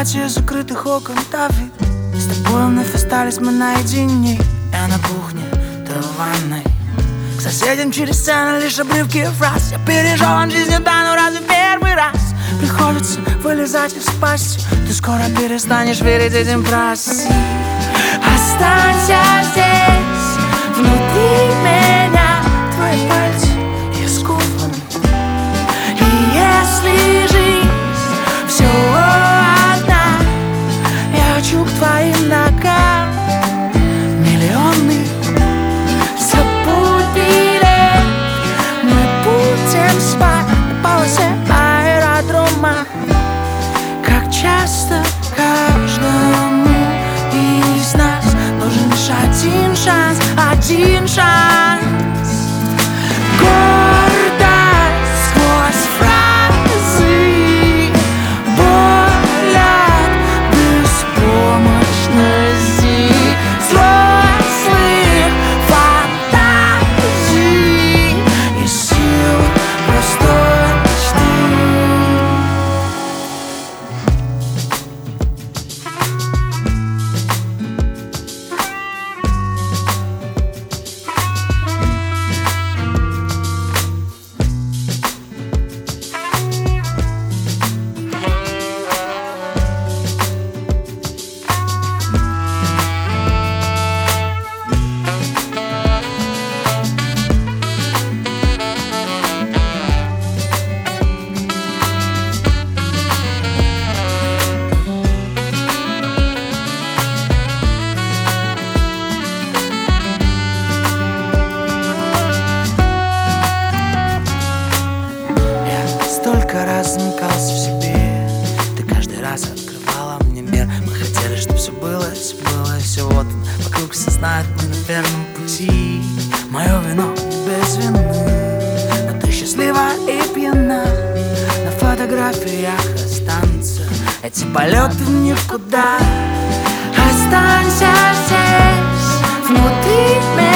темноте закрытых окон давит. С тобой вновь остались мы наедине. Я на кухне, ты в ванной. К соседям через стены лишь обрывки фраз. Я пережеван жизнью, да, но разве первый раз приходится вылезать из пасти? Ты скоро перестанешь верить этим фразам. Останься здесь, внутри меня. Твои пальцы я скован. И если жизнь все одна, я хочу к твоим ногам. Миллионы запутали, мы будем спать на полосе аэродрома. Как часто каждому из нас нужен лишь один шанс, один шанс. Гордость сквозь фразы, боль от беспомощности, взрослых фантазий и сил простой мечты. Столько раз замыкался в себе, ты каждый раз открывала мне мир. Мы хотели, чтобы все было, и все вот он. Вокруг все знают, мы на верном пути. Мое вино без вины, но ты счастлива и пьяна. На фотографиях останутся эти полеты в никуда. Останься здесь, внутри меня.